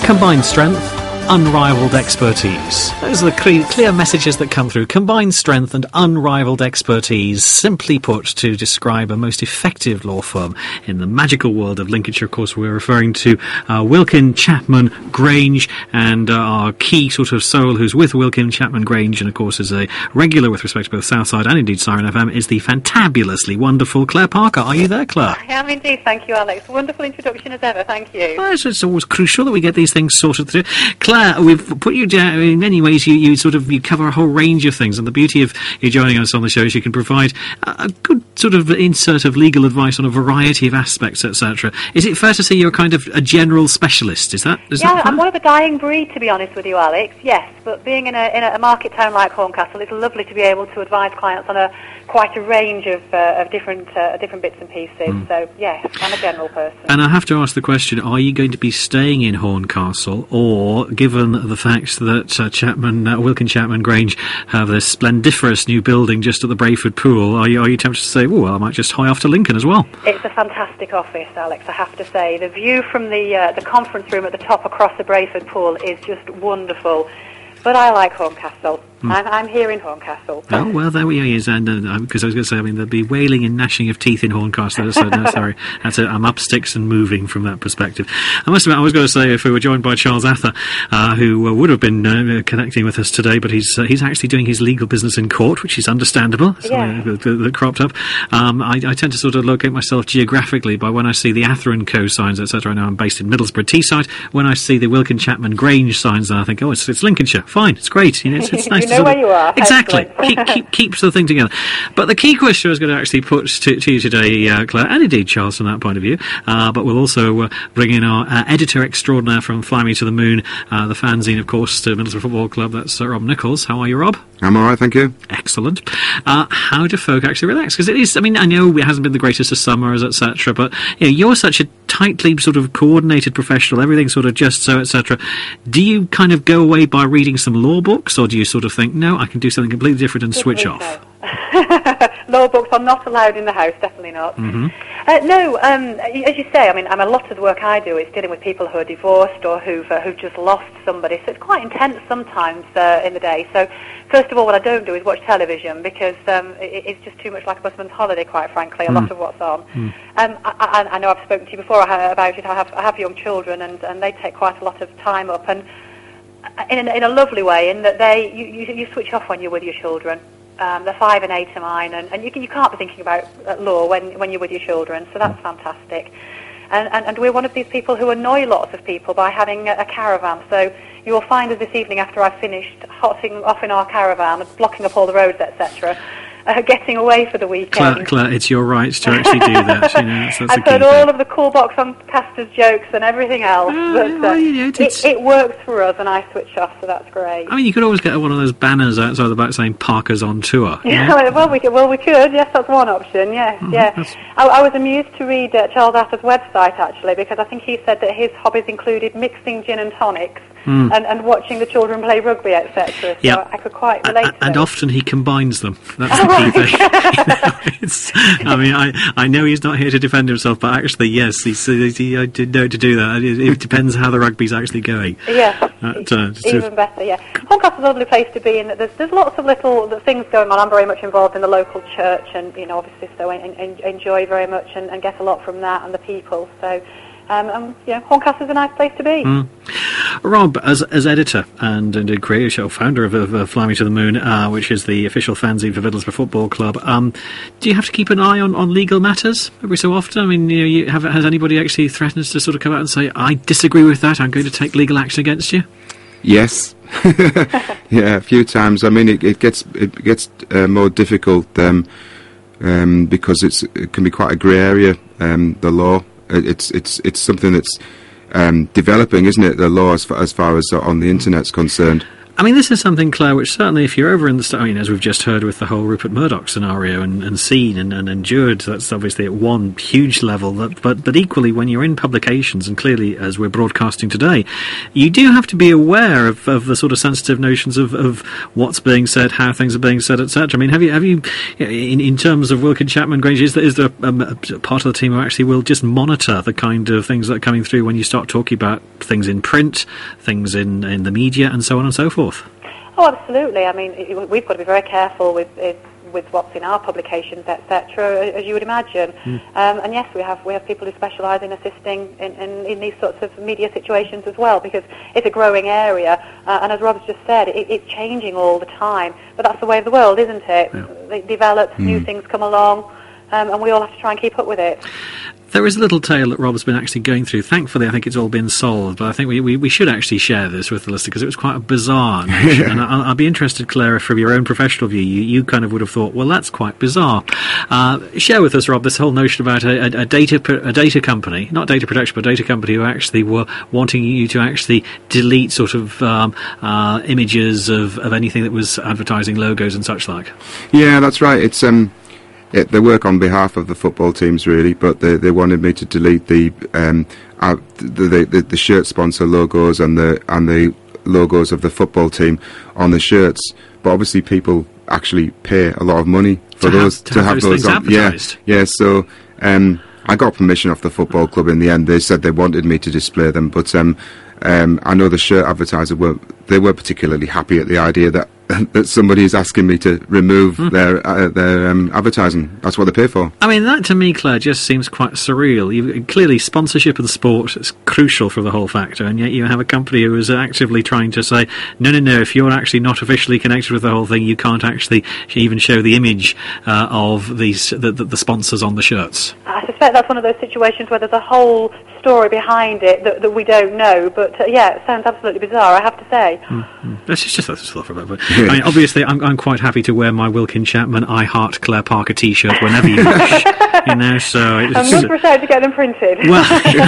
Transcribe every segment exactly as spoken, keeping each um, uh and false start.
Combined strength, unrivaled expertise. Those are the clear, clear messages that come through. Combined strength and unrivaled expertise, simply put, to describe a most effective law firm in the magical world of Lincolnshire. Of course, we're referring to uh, Wilkin Chapman Grange, and uh, our key sort of soul who's with Wilkin Chapman Grange, and of course is a regular with respect to both Southside and indeed Siren F M, is the fantabulously wonderful Claire Parker. Are you there, Claire? I am indeed, thank you, Alex. Wonderful introduction as ever, thank you. Well, it's, it's always crucial that we get these things sorted through. Claire, we've put you down in many ways. You, you sort of you cover a whole range of things, and the beauty of you joining us on the show is you can provide a, a good sort of insert of legal advice on a variety of aspects, et cetera. Is it fair to say you're kind of a general specialist? Is that? Is yeah, that I'm one of the dying breed, to be honest with you, Alex. Yes, but being in a in a market town like Horncastle, it's lovely to be able to advise clients on a quite a range of uh, of different uh, different bits and pieces. Mm. So yes, I'm a general person. And I have to ask the question: are you going to be staying in Horncastle, or given the fact that uh, Chapman, uh, Wilkin Chapman Grange have this splendiferous new building just at the Brayford Pool, are you are you tempted to say, oh, well, I might just hie off to Lincoln as well? It's a fantastic office, Alex, I have to say. The view from the uh, the conference room at the top across the Brayford Pool is just wonderful. But I like Horncastle. Mm. I'm, I'm here in Horncastle. Oh, well, there we are. And because uh, I was going to say, I mean, there'd be wailing and gnashing of teeth in Horncastle. So, no, sorry. That's a, I'm up sticks and moving from that perspective. I must admit, I was going to say, if we were joined by Charles Ather, uh, who uh, would have been uh, connecting with us today, but he's uh, he's actually doing his legal business in court, which is understandable. Yeah. That, that, that cropped up. Um, I, I tend to sort of locate myself geographically by when I see the Ather and Co signs, et cetera. I know I'm based in Middlesbrough Teesside. When I see the Wilkin Chapman Grange signs, then I think, oh, it's, it's Lincolnshire. Fine, it's great. You know, it's, it's nice you to know sort where of, you are. Exactly. keep, keep, keeps the thing together. But the key question I was going to actually put to, to you today, uh, Claire, and indeed Charles from that point of view, uh, but we'll also uh, bring in our uh, editor extraordinaire from Fly Me to the Moon, uh, the fanzine, of course, to Middlesbrough Football Club. That's uh, Rob Nichols. How are you, Rob? I'm all right, thank you. Excellent. Uh, how do folk actually relax? Because it is, I mean, I know it hasn't been the greatest of summers, et cetera, but you know, you're such a tightly sort of coordinated professional, everything sort of just so, et cetera. Do you kind of go away by reading some law books, or do you sort of think, no, I can do something completely different and Good switch so. off? Law books are not allowed in the house, definitely not. Mm-hmm. Uh, no, um, as you say, I mean, I'm a lot of the work I do is dealing with people who are divorced or who've uh, who've just lost somebody, so it's quite intense sometimes uh, in the day. So, first of all, what I don't do is watch television because um, it, it's just too much like a busman's holiday, quite frankly. A mm. lot of what's on. Mm. Um, I, I, I know I've spoken to you before about it. I have I have young children, and, and they take quite a lot of time up, and in a, in a lovely way, in that they you, you, you switch off when you're with your children. Um, they're five and eight of mine, and, and you, can, you can't be thinking about uh, law when, when you're with your children, so that's fantastic. And, and, and we're one of these people who annoy lots of people by having a, a caravan, so you will find us this evening after I've finished hotting off in our caravan, blocking up all the roads, et cetera, Uh, getting away for the weekend. Claire, Claire, it's your right to actually do that. You know, that's, that's I've a key heard thing. all of the cool box on Castor's jokes and everything else, Oh, but yeah, uh, well, you know, it, it's- it works for us, and I switch off, so that's great. I mean, you could always get one of those banners outside the back saying Parker's on tour. you Yeah, know? well, we could, well, we could. Yes, that's one option. Yes, Mhm, yeah. that's- I, I was amused to read uh, Charles Ather's website actually, because I think he said that his hobbies included mixing gin and tonics Mm. and, and watching the children play rugby, et cetera. So Yep. I could quite And, relate to and it. often he combines them. That's the key thing. You know, it's, I mean, I, I know he's not here to defend himself, but actually, yes, he's, he, I did know to do that. It, it depends how the rugby's actually going. Yeah, That, uh, just even to- better, yeah. Horncastle's a lovely place to be in. That there's, there's lots of little things going on. I'm very much involved in the local church, and, you know, obviously, so I en- en- enjoy very much and, and get a lot from that and the people. So, um, um, you know, Horncastle's a nice place to be. Mm. Rob, as as editor and indeed creator, show founder of, of uh, Fly Me to the Moon, uh, which is the official fanzine for Middlesbrough Football Club, um, do you have to keep an eye on, on legal matters every so often? I mean, you know, you have, has anybody actually threatened to sort of come out and say, I disagree with that, I'm going to take legal action against you? Yes. Yeah, a few times. I mean, it, it gets it gets uh, more difficult um, um, because it's it can be quite a grey area. Um, the law, it, it's it's it's something that's um, developing, isn't it? The law, as far as, far as on the internet's concerned. I mean, this is something, Claire, which certainly if you're over in the... I mean, as we've just heard with the whole Rupert Murdoch scenario and, and seen and, and endured, that's obviously at one huge level, that, but, but equally when you're in publications, and clearly as we're broadcasting today, you do have to be aware of, of the sort of sensitive notions of, of what's being said, how things are being said, et cetera. I mean, have you, have you in, in terms of Wilkin Chapman Grange, is there, is there a, a part of the team who actually will just monitor the kind of things that are coming through when you start talking about things in print, things in, in the media, and so on and so forth? Oh, absolutely. I mean, it, we've got to be very careful with it, with what's in our publications, et cetera, as you would imagine. Mm. Um, and yes, we have we have people who specialise in assisting in, in, in these sorts of media situations as well, because it's a growing area. Uh, and as Rob's just said, it, it's changing all the time. But that's the way of the world, isn't it? Yeah. It develops, mm. new things come along, um, and we all have to try and keep up with it. There is a little tale that Rob's been actually going through. Thankfully, I think it's all been solved, but I think we, we, we should actually share this with the listener because it was quite a bizarre notion. And I, I'll be interested, Claire, if from your own professional view, you, you kind of would have thought, well, that's quite bizarre. Uh, share with us, Rob, this whole notion about a, a, a data a data company, not data protection, but a data company who actually were wanting you to actually delete sort of um, uh, images of, of anything that was advertising logos and such like. Yeah, that's right. It's... um. It, they work on behalf of the football teams, really, but they, they wanted me to delete the, um, uh, the, the the shirt sponsor logos and the and the logos of the football team on the shirts. But obviously, people actually pay a lot of money for to those have, to, to have, have those, those on. Advertised. Yeah, yeah. So um, I got permission off the football club in the end. They said they wanted me to display them, but um, um, I know the shirt advertiser were they were particularly happy at the idea that. that somebody is asking me to remove mm. their uh, their um, advertising. That's what they pay for. I mean, that to me, Claire, just seems quite surreal. You, clearly, sponsorship and sport is crucial for the whole factor, and yet you have a company who is actively trying to say, no, no, no, if you're actually not officially connected with the whole thing, you can't actually even show the image uh, of these the, the, the sponsors on the shirts. I suspect that's one of those situations where there's a whole story behind it that, that we don't know, but uh, yeah, it sounds absolutely bizarre, I have to say. Mm-hmm. That's just that's just a but I mean, obviously, I'm, I'm quite happy to wear my Wilkin Chapman I Heart Claire Parker T-shirt whenever you wish, you know. So it's, I'm not prepared to get them printed. Well,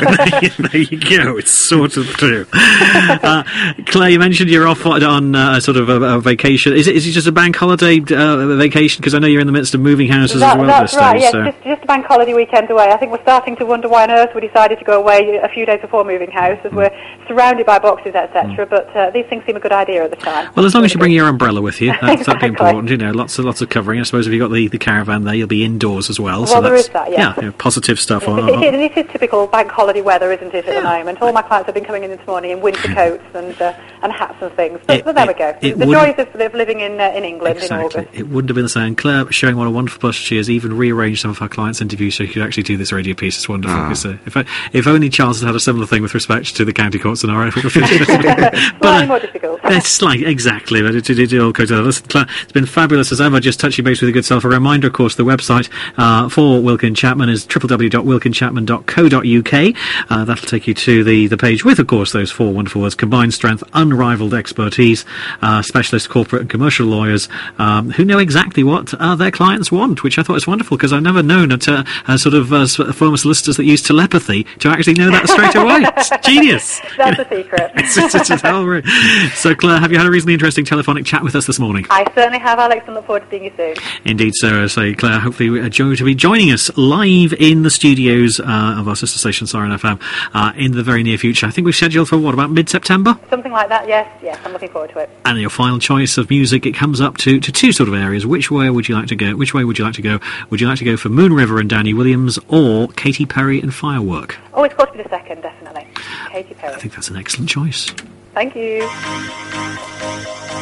there you go. It's sort of true. Uh, Claire, you mentioned you're off on uh, sort of a, a vacation. Is it is it just a bank holiday uh, vacation? Because I know you're in the midst of moving houses that, as well. That's this right. Day, yes, so. just, just a bank holiday weekend away. I think we're starting to wonder why on earth we decided to go away a few days before moving house, as mm. we're surrounded by boxes, et cetera. Mm. But uh, these things seem a good idea at the time. Well, as long as you bring your umbrella with you, that's exactly. that'd be important. You know, lots of lots of covering. I suppose if you've got the, the caravan there, you'll be indoors as well. Well, so there that's, is that. Yeah, yeah, you know, positive stuff. It, on, it, it, it is typical bank holiday weather, isn't it? At yeah. the moment, all my clients have been coming in this morning in winter coats and uh, and hats and things. But, it, but there it, we go. It the joys of, of living in uh, in England exactly. in August. It wouldn't have been the same. Claire showing what a wonderful person she is. Even rearranged some of our clients' interviews so she could actually do this radio piece. It's wonderful. Ah. Uh, if I, if only Charles had had a similar thing with respect to the county court scenario. Slightly but, uh, more difficult. It's slightly exactly, but it, it, it all goes together. Listen, Claire, it's been fabulous as ever. Just touching base with your good self. A reminder, of course, the website uh, for Wilkin Chapman is w w w dot wilkin chapman dot co dot u k. Uh, that'll take you to the, the page with, of course, those four wonderful words: combined strength, unrivaled expertise, uh, specialist corporate and commercial lawyers um, who know exactly what uh, their clients want, which I thought was wonderful because I've never known a, uh, a sort of uh, former solicitors that use telepathy to actually know that straight away. It's genius. That's a secret. it's, it's, it's, it's hell so, Claire, have you had a reasonably interesting telephonic chat with us this morning? I certainly have, Alex, and look forward to seeing you soon. Indeed, so, so Claire, hopefully a joy to be joining us live in the studios uh, of our sister station, Siren F M, uh, in the very near future. I think we're scheduled for, what, about mid-September? Something like that, yes, yes, I'm looking forward to it. And your final choice of music, it comes up to, to two sort of areas. Which way would you like to go? Which way would you like to go? Would you like to go for Moon River and Danny Williams, or Katy Perry and Firework? Oh, it's got to be the second, definitely. Katy Perry. I think that's an excellent choice. Thank you.